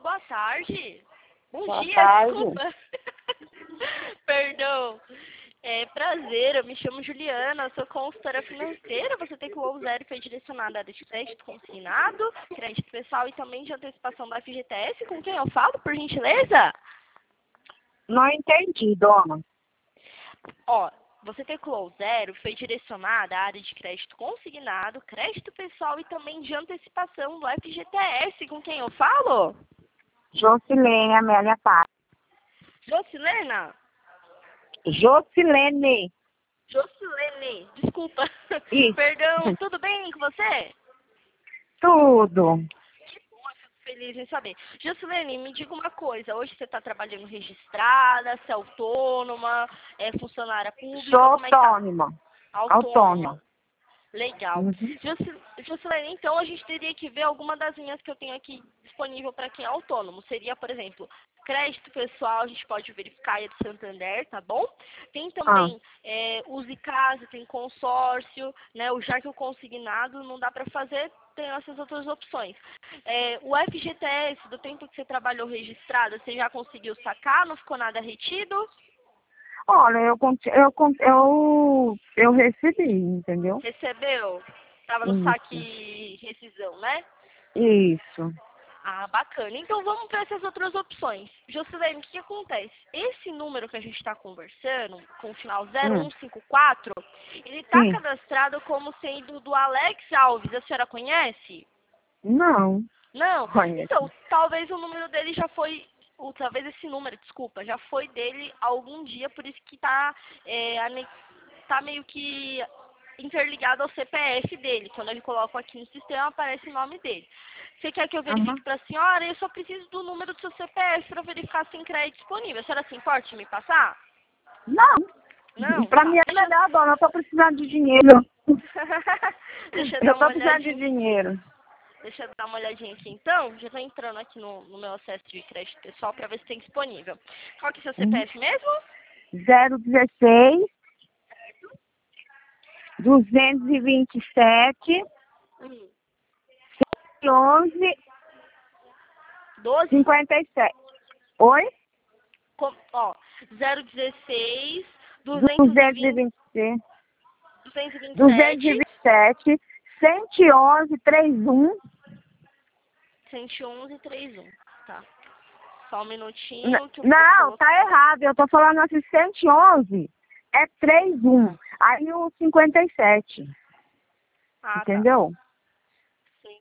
boa tarde. Bom Boa dia, tarde. desculpa. Perdão. Prazer, eu me chamo Juliana, sou consultora financeira. Você tem que o zero foi direcionado à área de crédito consignado, crédito pessoal e também de antecipação da FGTS. Com quem eu falo, por gentileza? Não entendi, dona. Ó, você teclou zero, foi direcionada à área de crédito consignado, crédito pessoal e também de antecipação do FGTS. Com quem eu falo? Jocilene Amélia Paz. Jocilena? Jocilene. Jocilene, desculpa. Isso. Perdão, tudo bem com você? Tudo. Que bom, eu fico feliz em saber. Jocilene, me diga uma coisa, hoje você está trabalhando registrada, você é autônoma, é funcionária pública, Sou como é que tá? autônoma. Autônoma. Legal. Uhum. Jocilene, então a gente teria que ver alguma das linhas que eu tenho aqui disponível para quem é autônomo. Seria, por exemplo, crédito pessoal, a gente pode verificar aí do Santander, tá bom? Tem também Use Casa, tem consórcio, né? Já que o consignado não dá para fazer, tem essas outras opções. O FGTS, do tempo que você trabalhou registrado, você já conseguiu sacar? Não ficou nada retido? Olha, eu recebi, entendeu? Recebeu? Estava no Isso. saque rescisão, né? Isso. Ah, bacana. Então vamos para essas outras opções. Jocilene, o que acontece? Esse número que a gente está conversando, com o final Hum. 0154, ele está Sim. cadastrado como sendo do Alex Alves. A senhora conhece? Não. Não? Conheço. Então, talvez o número dele já foi. Talvez esse número, desculpa, já foi dele algum dia, por isso que tá meio que interligado ao CPF dele. Quando ele coloca aqui no sistema, aparece o nome dele. Você quer que eu Aham. verifique para a senhora? Eu só preciso do número do seu CPF para verificar se tem crédito disponível. A senhora se importa de me passar? Não. Não? Pra Tá. mim é melhor, dona. Eu tô precisando de dinheiro. Deixa eu Eu dar tô uma precisando de olhadinha. dinheiro. Deixa eu dar uma olhadinha aqui então. Já tô entrando aqui no meu acesso de crédito pessoal para ver se tem disponível. Qual que é o seu Uhum. CPF mesmo? 016 227 Hum. 11 12? 57. Oi? Ó, 016 220 226, 227 227, 111, 31. 111 31. Tá. Só um minutinho que eu vou Não, colocar. tá errado. Eu tô falando assim, 111 é 31. Aí o 57. Ah, tá. Entendeu? Sim.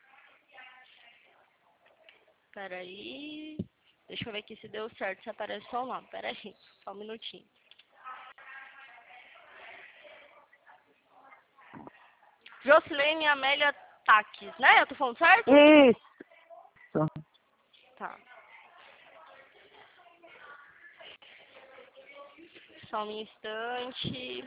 Peraí. Deixa eu ver aqui se deu certo, se aparece só o nome. Peraí, só um minutinho. Jocilene Amélia Taques, né? Eu tô falando certo? Isso. Tá. Só um instante.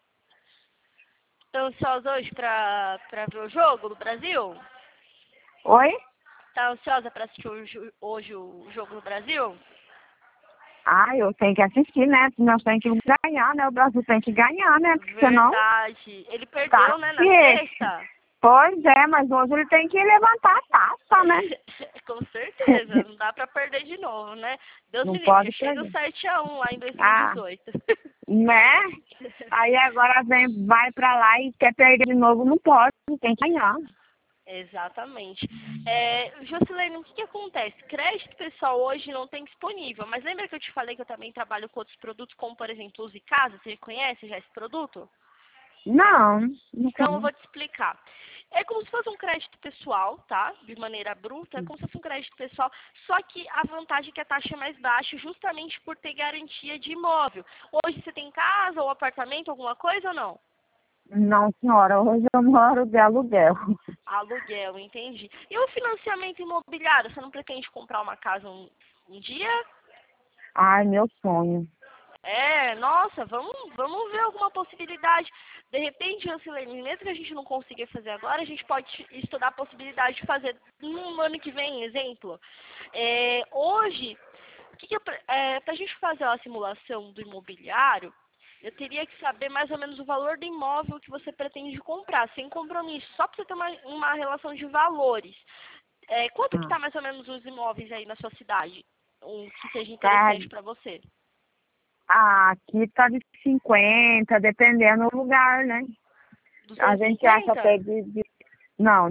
Tá ansiosa hoje pra ver o jogo do Brasil? Oi? Tá ansiosa pra assistir hoje o jogo do Brasil? Ah, eu tenho que assistir, né? Nós temos que ganhar, né? O Brasil tem que ganhar, né? Porque senão Verdade. Ele tá perdeu, né, na difícil. sexta? Pois é, mas hoje ele tem que levantar a taça, né? Com certeza, não dá pra perder de novo, né? Deus Não me livre, pode já chega o perder. 7-1 lá em Ah, 2018. né? Aí agora vai pra lá e quer perder de novo, não pode, tem que ganhar. Exatamente. Jocilene, o que acontece? Crédito pessoal hoje não tem disponível, mas lembra que eu te falei que eu também trabalho com outros produtos, como por exemplo Use Casa? Você conhece já esse produto? Não, não Então eu quero. vou te explicar. É como se fosse um crédito pessoal, tá? De maneira bruta, é como se fosse um crédito pessoal, só que a vantagem é que a taxa é mais baixa, justamente por ter garantia de imóvel. Hoje você tem casa ou apartamento, alguma coisa ou não? Não, senhora, hoje eu moro de aluguel. Aluguel, entendi. E o financiamento imobiliário? Você não pretende comprar uma casa um dia? Ai, meu sonho. Nossa, vamos ver alguma possibilidade. De repente, Ancilene, mesmo que a gente não consiga fazer agora, a gente pode estudar a possibilidade de fazer no ano que vem, exemplo. Hoje, para a gente fazer a simulação do imobiliário, eu teria que saber mais ou menos o valor do imóvel que você pretende comprar, sem compromisso, só para você ter uma relação de valores. Quanto que tá mais ou menos os imóveis aí na sua cidade? Um que seja interessante para você? Aqui tá de 50, dependendo do lugar, né? A gente acha 250? até não,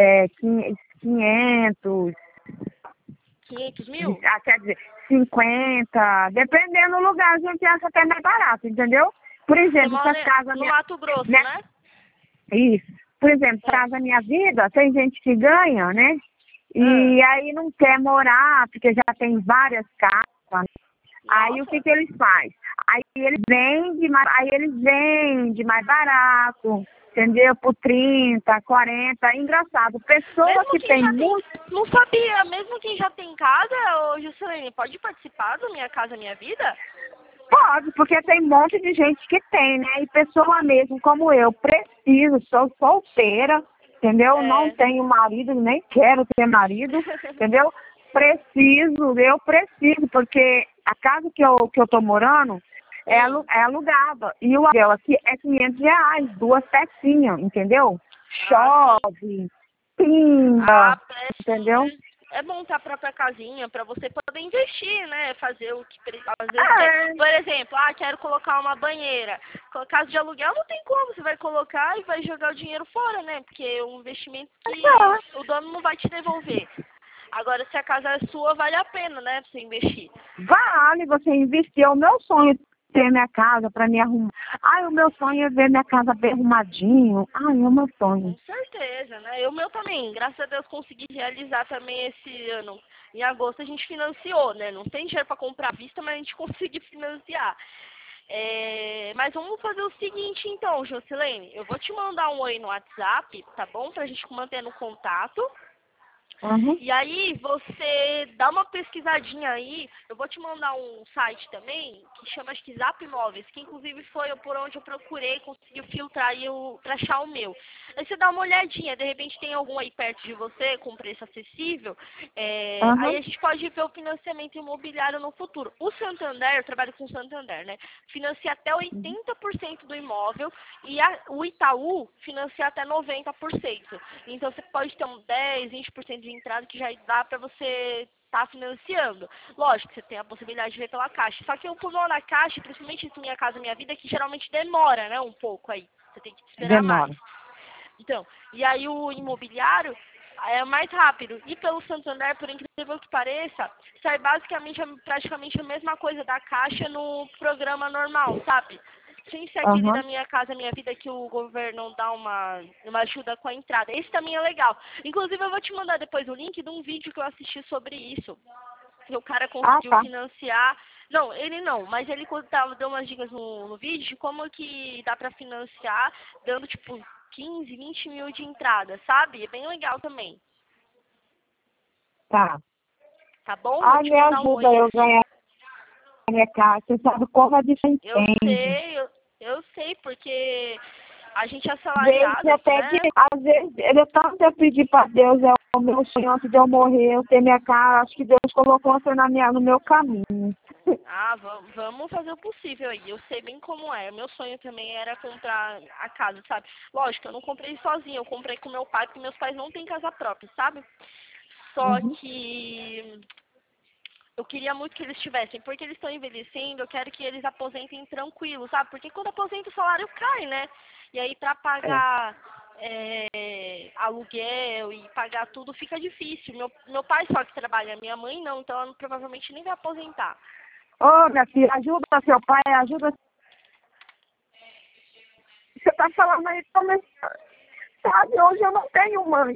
500, 500 mil? quer dizer, 50, dependendo do lugar, a gente acha até mais barato, entendeu? Por Você exemplo, mora essas casas no Mato Grosso, né? né? Isso. Por exemplo, Ah, Casa Minha Vida, tem gente que ganha, né? ah, E aí não quer morar, porque já tem várias casas. Aí o que nossa. que eles fazem? Aí eles vendem mais barato, entendeu? Por 30, 40. Engraçado, pessoa Mesmo que quem tem já tem, muito. não sabia, mesmo quem já tem casa, ô Juscelene, pode participar do Minha Casa Minha Vida? Pode, porque tem um monte de gente que tem, né? E pessoa mesmo como eu, preciso, sou solteira, entendeu? Não É. tenho marido, nem quero ter marido, entendeu? Eu preciso, porque a casa que eu tô morando é alugada. E o aluguel aqui é R$ 500, 2 pecinhas, entendeu? Ah, sim. Chove, pinga, Ah, é sim, entendeu? né? É bom ter a própria casinha para você poder investir, né? Fazer o que às vezes quer. É, Por exemplo, quero colocar uma banheira. Casa de aluguel não tem como, você vai colocar e vai jogar o dinheiro fora, né? Porque é um investimento que é. o dono não vai te devolver. Agora, se a casa é sua, vale a pena, né? Pra você investir. Vale você investir. É o meu sonho ter minha casa para me arrumar. Ai, o meu sonho é ver minha casa bem arrumadinho. Ai, é o meu sonho. Com certeza, né? O meu também, graças a Deus, consegui realizar também esse ano. Em agosto a gente financiou, né? Não tem dinheiro para comprar à vista, mas a gente conseguiu financiar. Mas vamos fazer o seguinte então, Jocelene. Eu vou te mandar um oi no WhatsApp, tá bom? Pra gente manter no contato. Uhum. E aí você dá uma pesquisadinha aí, eu vou te mandar um site também, que chama acho que Zap Imóveis, que inclusive foi por onde eu procurei, consegui filtrar e pra achar o meu. Aí você dá uma olhadinha, de repente tem algum aí perto de você, com preço acessível, aí Uhum. a gente pode ver o financiamento imobiliário no futuro. O Santander, eu trabalho com o Santander, né? Financia até 80% do imóvel e o Itaú financia até 90%. Então você pode ter um 10, 20% de entrada que já dá para você estar financiando. Lógico, você tem a possibilidade de ver pela Caixa. Só que o problema na Caixa, principalmente em Minha Casa Minha Vida, é que geralmente demora, né, um pouco aí. Você tem que esperar mais. Demora. Então, e aí o imobiliário é mais rápido. E pelo Santander, por incrível que pareça, sai basicamente praticamente a mesma coisa da Caixa no programa normal, sabe? Sem ser aquele da Uhum. Minha Casa Minha Vida que o governo dá uma ajuda com a entrada. Esse também é legal. Inclusive, eu vou te mandar depois o link de um vídeo que eu assisti sobre isso. Que o cara Ah, conseguiu tá. financiar. Não, ele não, mas ele deu umas dicas no vídeo de como que dá pra financiar, dando tipo 15, 20 mil de entrada, sabe? É bem legal também. Tá. Tá bom? Vou Ai, te me mandar um ajuda oi eu assim. ganhar minha casa. Você sabe como a gente Eu entende. sei, eu sei, porque a gente é Às vezes assalariadas, até que, né? às vezes, eu tanto eu pedi para Deus, é o meu sonho antes de eu morrer, eu ter minha casa, acho que Deus colocou você no meu caminho. Ah, vamos fazer o possível aí. Eu sei bem como é. Meu sonho também era comprar a casa, sabe? Lógico, eu não comprei sozinha, eu comprei com meu pai, porque meus pais não têm casa própria, sabe? Só Uhum. que eu queria muito que eles tivessem, porque eles estão envelhecendo, eu quero que eles aposentem tranquilo, sabe? Porque quando aposenta o salário cai, né? E aí pra É. pagar aluguel e pagar tudo fica difícil. Meu pai só que trabalha, minha mãe não, então ela provavelmente nem vai aposentar. Ô, minha filha, ajuda seu pai, ajuda. Você tá falando aí, sabe, hoje eu não tenho mãe.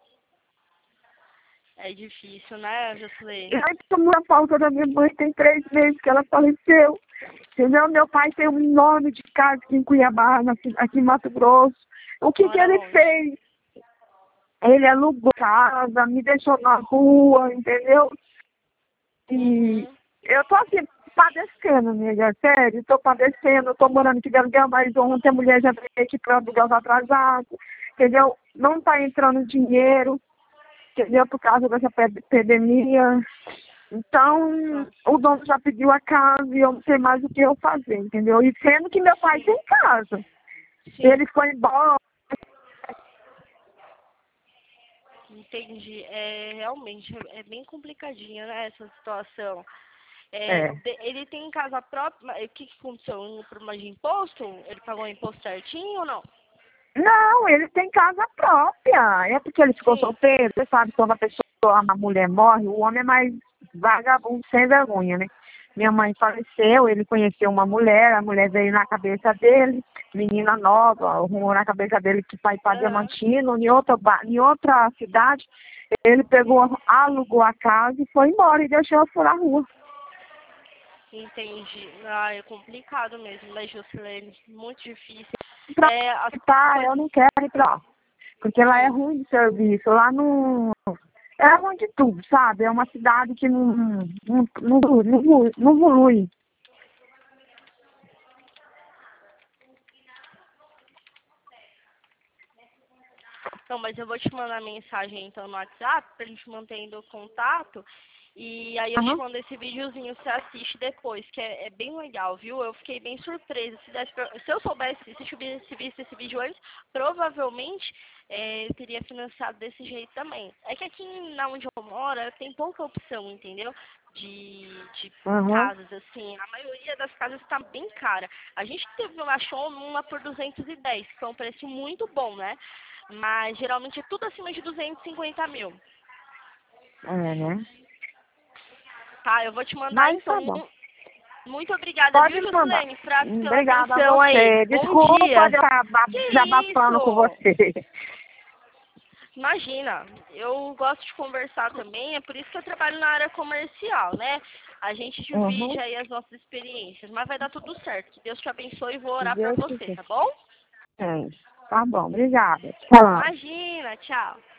É difícil, né, Jocelyn? Eu tomo a falta da minha mãe, tem 3 meses que ela faleceu. Entendeu? Meu pai tem um nome de casa aqui em Cuiabá, aqui em Mato Grosso. O que Mora ele longe. fez? Ele alugou casa, me deixou na rua, entendeu? E Uhum. eu tô aqui padecendo, amiga, sério, tô padecendo, tô morando aqui de aluguel, mas ontem a mulher já veio aqui para aluguel atrasado, entendeu? Não tá entrando dinheiro, entendeu? Por causa dessa epidemia. Então, Nossa. o dono já pediu a casa e eu não sei mais o que eu fazer, entendeu? E sendo que meu pai Sim. tem casa. Sim. Ele foi embora. Entendi. Realmente, é bem complicadinha, né, essa situação. É. Ele tem casa própria, o que aconteceu? Um problema de imposto? Ele pagou o imposto certinho ou não? Não, ele tem casa própria. É porque ele ficou Sim. solteiro. Você sabe, quando uma mulher morre, o homem é mais vagabundo, sem vergonha, né? Minha mãe faleceu, ele conheceu uma mulher, a mulher veio na cabeça dele, menina nova, arrumou na cabeça dele que pai para Aham. Diamantino, em outra cidade, ele pegou, alugou a casa e foi embora e deixou eu furar a rua. Entendi. É complicado mesmo, né, Juscelene? Muito difícil. Pra As tá, coisas... eu não quero ir pra lá, porque lá é Sim. ruim de serviço, lá não. É ruim de tudo, sabe? É uma cidade que não evolui. Então, mas eu vou te mandar mensagem então no WhatsApp pra gente mantendo contato. E aí eu te Aham. mando esse videozinho, você assiste depois, que é bem legal, viu? Eu fiquei bem surpresa. Se eu soubesse, se eu tivesse visto esse vídeo antes, provavelmente eu teria financiado desse jeito também. É que aqui na onde eu moro tem pouca opção, entendeu? De Aham. casas, assim. A maioria das casas está bem cara. A gente achou uma por 210, que é um preço muito bom, né? Mas geralmente é tudo acima de 250 mil. É, né? Tá, eu vou te mandar Mas tá então. bom. Muito obrigada, Pode viu, me mandar. Juscelene, pela Obrigada a atenção aí. você. Bom Desculpa dia. de estar Que desabafando com isso? você. Imagina, eu gosto de conversar também, é por isso que eu trabalho na área comercial, né? A gente divide Uhum. aí as nossas experiências, mas vai dar tudo certo. Que Deus te abençoe e vou orar pra Deus você, quiser. tá bom? É. Tá bom, obrigada. Tchau. Imagina, tchau.